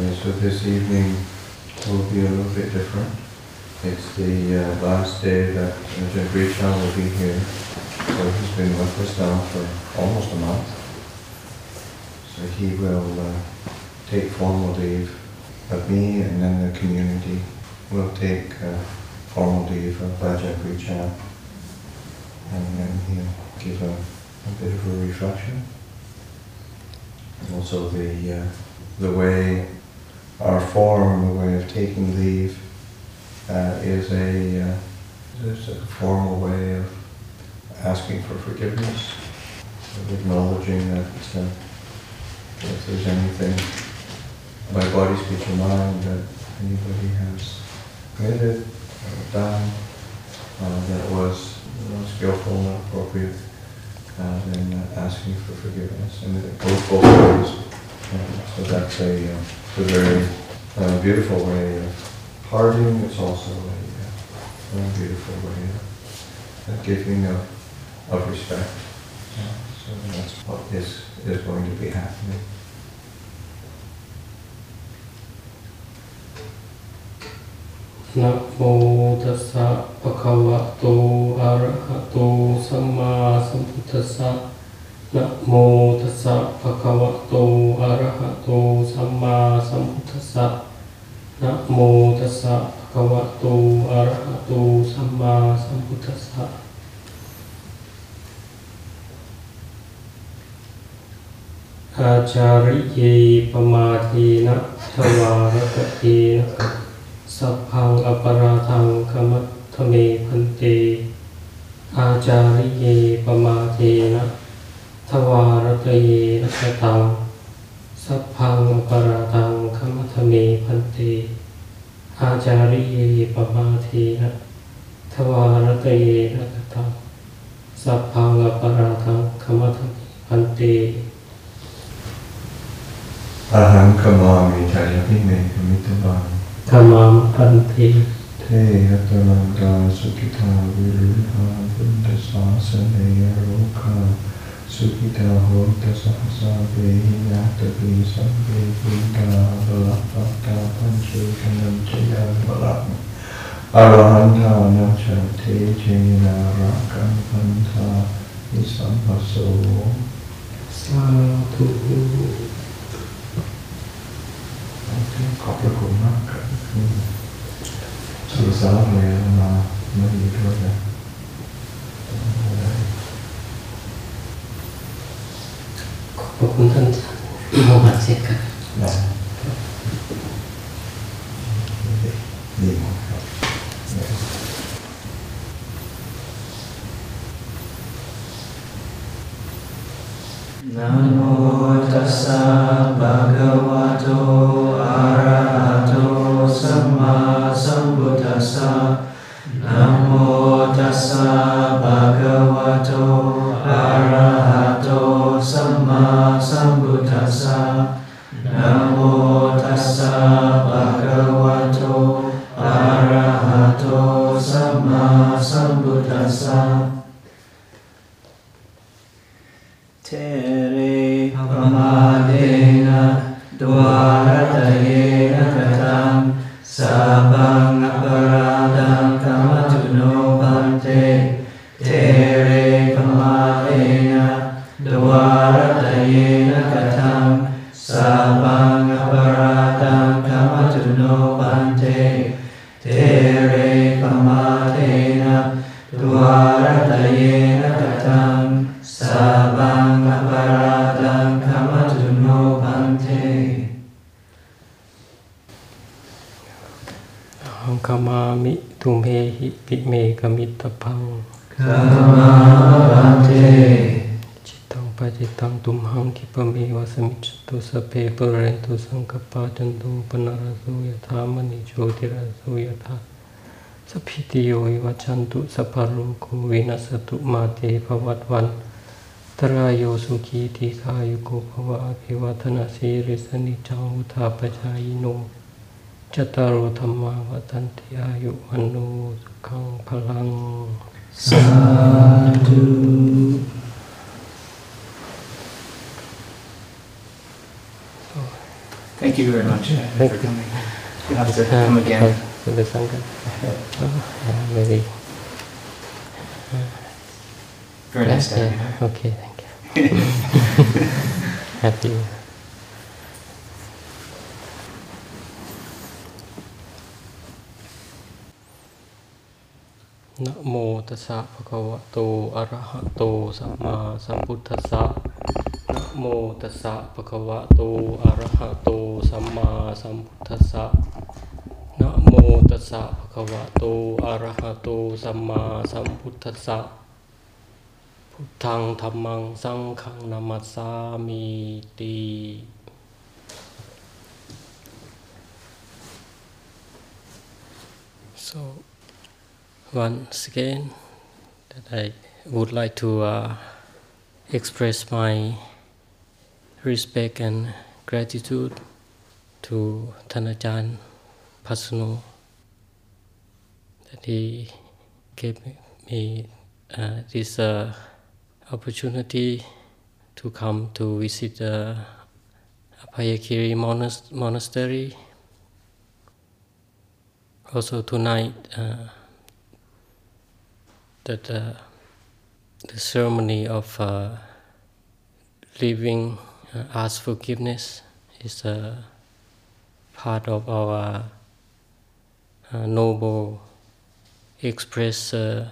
So this evening will be a little bit different. It's the last day that Ajahn Gricha will be here. So he's been with us now for almost a month. So he will take formal leave of me, and then the community will take formal leave of Ajahn Gricha. And then he'll give a bit of a reflection. And also the way, our form, the way of taking leave, is a formal way of asking for forgiveness, of acknowledging that if there's anything by body, speech, or mind that anybody has committed or done that was skillful and appropriate, then asking for forgiveness, and it goes both ways. So that's a very beautiful way of parting. It's also a beautiful way of giving of respect. So that's what is going to be happening. Namo tassa bhagavato arahato samma sambuddhassa. Namo tassa bhagavato arahato samma sambuddhassa. Namo tassa bhagavato arahato samma sambuddhassa. Acariye pamadhena tavaratena Saphang aparatang kamathame phante. Acariye pamadhena thavarataye nakatang. Saphang aparatang kamathame phante. Acariye pamadhena thavarataye nakatang. Saphang aparatang kamathame phante. Aham kamami jayapime kamitabam. Tamam phante. Te atalanta sukita viruha buddhasasane aroka. Sukita hota sahasa vehi yatavi sabbe buddha balapata panchu kanam jaya balam. Arahanta nacha te jena rakam panta isampaso. Sadhu. ขอบพระคุณมากครับสื่อสารเลยมาไม่ดีด้วยนะขอบพระคุณท่านโมหัดเสร็จครับดีมากครับนะโมตัสสะภะคะวะโตอะระหะโตสัมมาสัมพุทธัสสะนะโมตัสสะภะคะวะโตอะระหะโตสัมมาสัมพุทธัสสะนะโมตัสสะภะคะวะโตอะระหะโตสัมมาสัมพุทธัสสะเทเรปมาเดนะดวารตเยนะกตังสัพพังอปราดังกัมมัจจุโนภันเตเทเรปมาเดนะดวารตเยนะกตังสัพพังอปราดังกัมมัจจุโนภันเตเทเรปมาเดนะดวารตเยนะกตังสัพพังอปราดังกัมมัจจุโนภันเตอังคมามิตุเมหิปิเมกมิตพังขมาภันเตจิตตังปะจิตตังตุมหังคิปะเมวะสมิจฉตุสเพปุเรนตุสังคปาจันตุปนารโสยถามณีโชติรโสยถาสัพพิติโยวิวัชชันตุสัพพะโรโควินัสตุมาเตภวัตวันตรายโยสุขีติขายุโกภวะอภิวัฒนาสีริสนิจังวุธาปชายโนจตารโอธรรมาวัฏันติอายุวันโนสุขังพลังสาธุส Thank you very much Thank for you. coming. You'll have to come again. To the Sangha. Very Very nice to have you. yeah. Okay, thank you. Happy. Namo tassa bhagavato arahato samma sambuddhassa. Namo tassa bhagavato arahato samma sambuddhassa. Namo tassa bhagavato arahato samma sambuddhassa. Buddhang dhammang sanghang namassami ti. So once again, that I would like to express my respect and gratitude to Thanachan Pasano, that he gave me this opportunity to come to visit Abhayagiri Monastery. Also tonight, that the ceremony of living ask forgiveness is a part of our noble express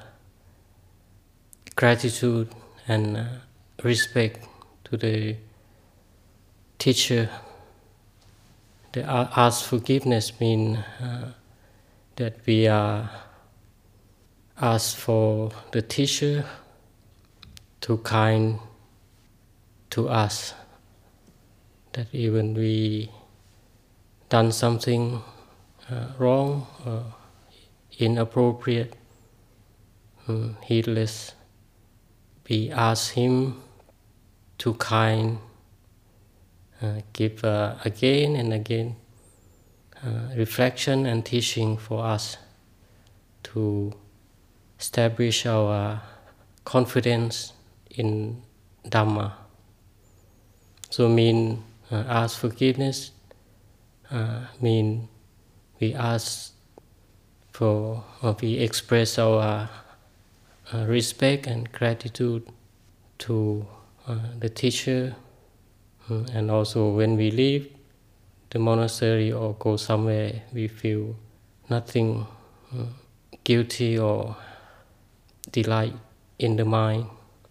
gratitude and respect to the teacher. The ask forgiveness means that we are ask for the teacher to kind to us, that even we done something wrong or inappropriate, heedless, we ask him to kind, give again and again reflection and teaching for us to establish our confidence in Dhamma. So mean ask forgiveness, mean we ask for, or we express our respect and gratitude to the teacher, and also when we leave the monastery or go somewhere, we feel nothing guilty or delight in the mind.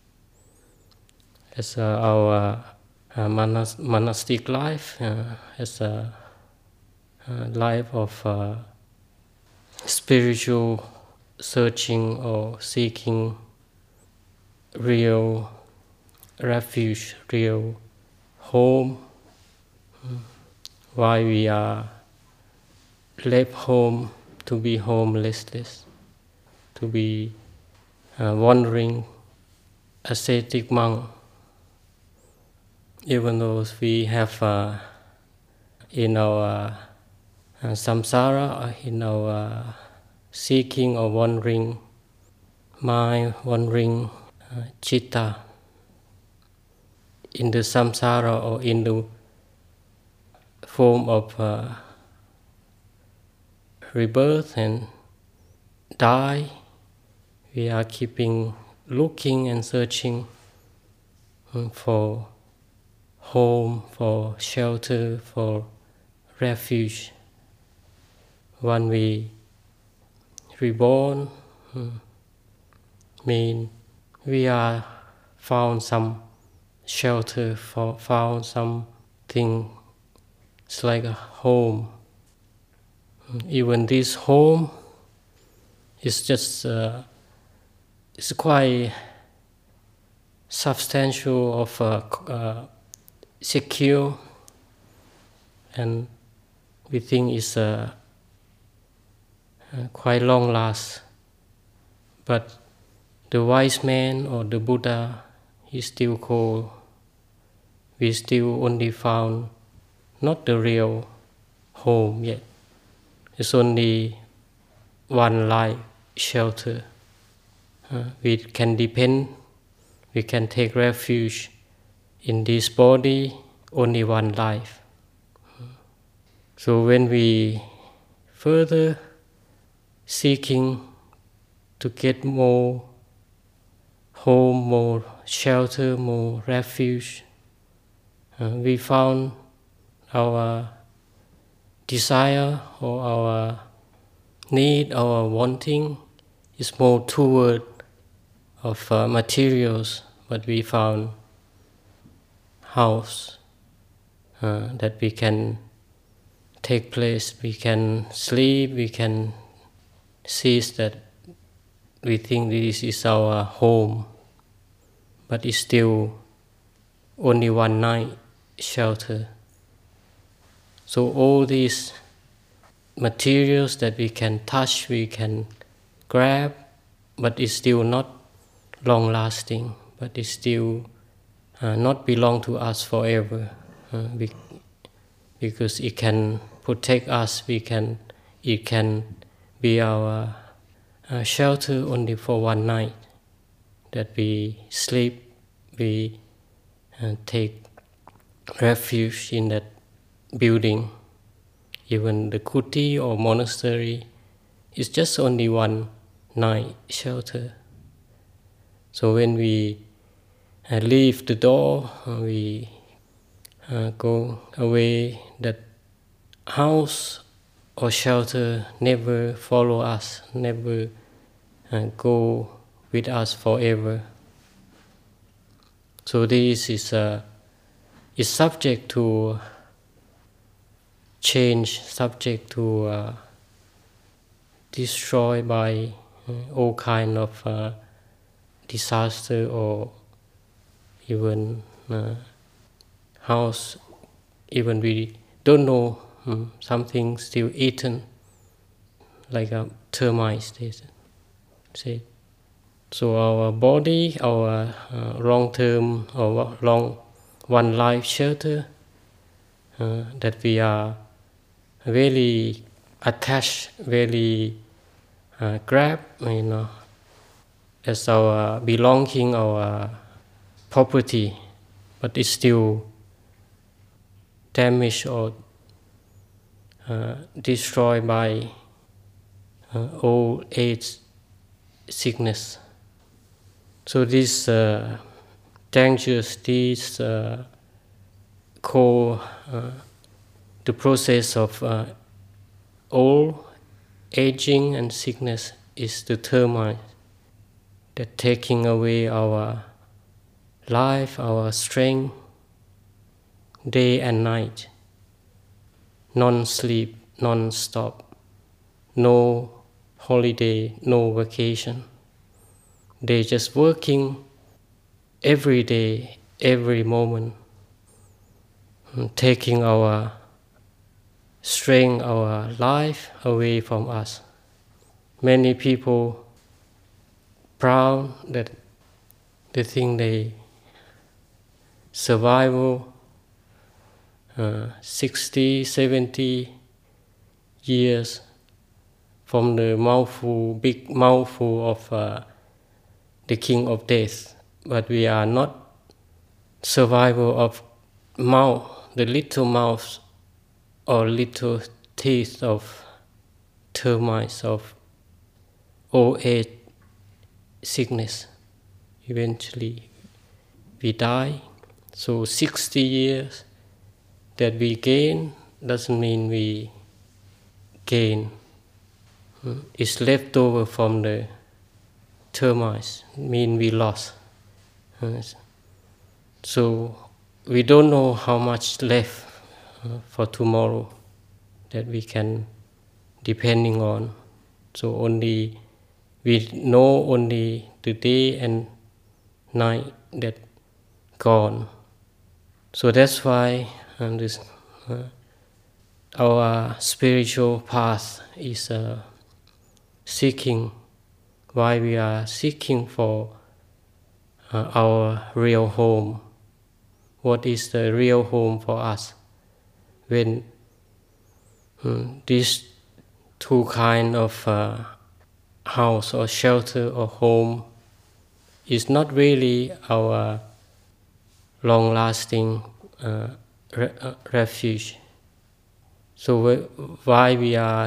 As our monastic life, as a life of spiritual searching or seeking real refuge, real home. Why we are left home to be homeless, to be wandering ascetic monk, even though we have in our samsara, in our seeking or wandering mind, wandering citta, in the samsara or in the form of rebirth and die, we are looking and searching for home, for shelter, for refuge. When we reborn, mean we are found some shelter, found something. It's like a home. Even this home is just it's quite substantial, of secure, and we think it's quite long last. But the wise man or the Buddha, he still called, we still only found not the real home yet. It's only one life shelter. We can depend, we can take refuge in this body, only one life. So when we further seeking to get more home, more shelter, more refuge, we found our desire or our need, our wanting is more toward of materials, but we found house that we can take place, we can sleep, we can seize that we think this is our home, but it's still only one night shelter. So all these materials that we can touch, we can grab, but it's still not long-lasting, but it still not belong to us forever, because it can protect us. It can be our shelter only for one night. That we sleep, we take refuge in that building. Even the kuti or monastery is just only one night shelter. So when we leave the door, we go away, that house or shelter never follow us, never go with us forever. So this is subject to change, subject to destroy by all kind of disaster, or even house, even we don't know, something still eaten, like termites, they say. So our body, our long-term or long one life shelter, that we are very attached, very grab, as our belonging, our property, but it's still damaged or destroyed by old age, sickness. So these dangers, these call the process of old aging and sickness is the termite that taking away our life, our strength, day and night, non-sleep, non-stop, no holiday, no vacation. They just working every day, every moment, taking our strength, our life away from us. Many people proud that they think they survival 60, 70 years from the big mouthful of the king of death, but we are not survival of mouth, the little mouth or little teeth of termites, of old age, sickness. Eventually we die. So 60 years that we gain doesn't mean we gain. It's left over from the termites, mean we lost. So we don't know how much left for tomorrow that we can depending on. So only we know only the day and night that gone. So that's why our spiritual path is seeking. Why we are seeking for our real home. What is the real home for us? When these two kind of house or shelter or home is not really our long-lasting refuge. So why we are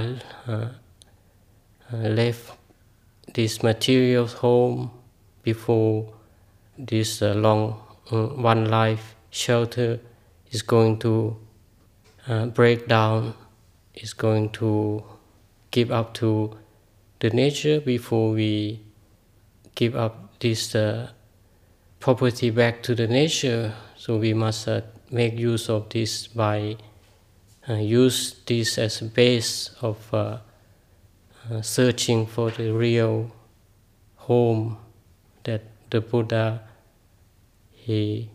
left this material home before this long one life shelter is going to break down, is going to give up to the nature before we give up this property back to the nature. So we must make use of this by use this as a base of searching for the real home that the Buddha he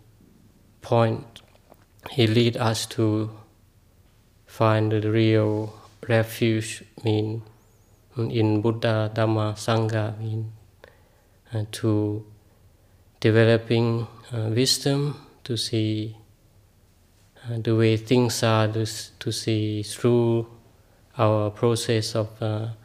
lead us to find the real refuge. Mean in Buddha, Dhamma, Sangha mean to developing wisdom to see the way things are, to see through our process of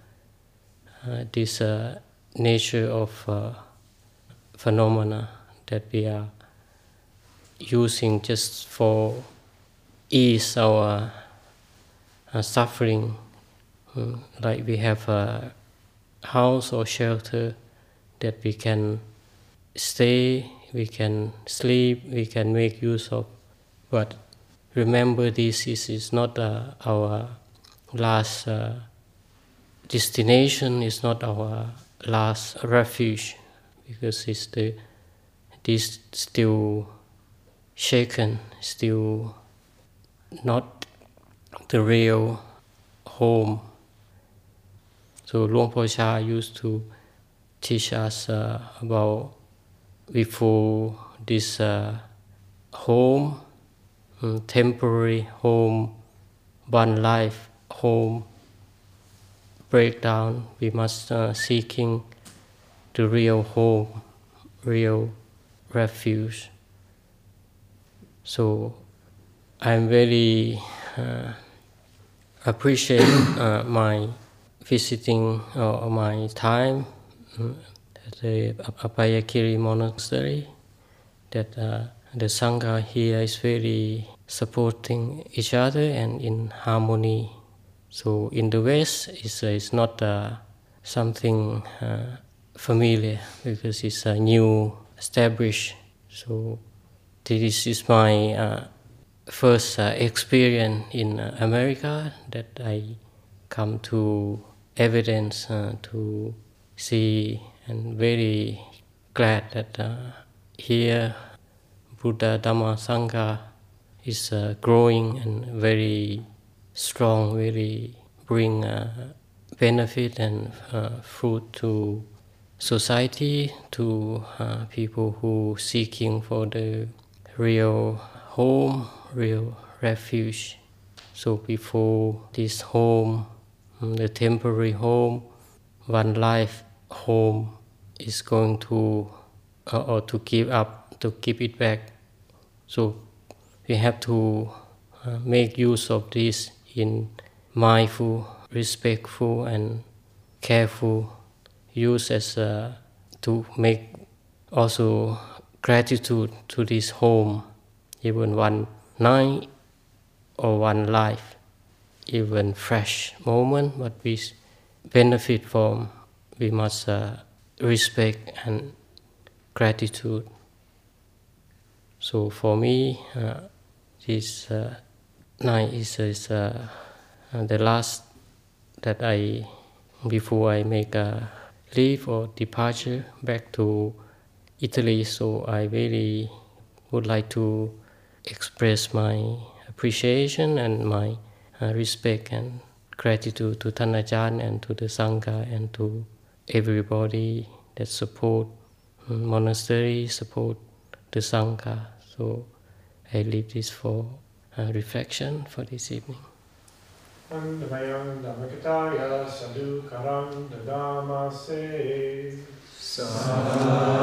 this nature of phenomena that we are using just for ease our suffering. Like we have a house or shelter that we can stay, we can sleep, we can make use of. But remember, this is not our last destination, is not our last refuge, because this still shaken, still not the real home. So Luang Por Chah used to teach us about before this home, temporary home, one life home breakdown, we must seeking the real home, real refuge. So I'm very appreciate my visiting my time at the Abhayagiri Monastery, that the Sangha here is very supporting each other and in harmony. So in the West, it's not something familiar, because it's a new established. So this is my first experience in America, that I come to evidence to see, and very glad that here Buddha, Dhamma, Sangha is growing and very strong, very bring benefit and fruit to society, to people who seeking for the real home, real refuge. So before this home, the temporary home, one life home is going to, or to give up, to give it back. So we have to make use of this in mindful, respectful and careful use, as to make also gratitude to this home, even one night or one life, even fresh moment, but we benefit from, we must respect and gratitude. So for me, this night is the last that before I make a leave or departure back to Italy. So I really would like to express my appreciation and my respect and gratitude to Thanajaan and to the Sangha and to everybody that support monastery, support the Sangha. So I leave this for reflection for this evening. Andavayam Dhammakataya Sadhu Karam Dadamase Sadhu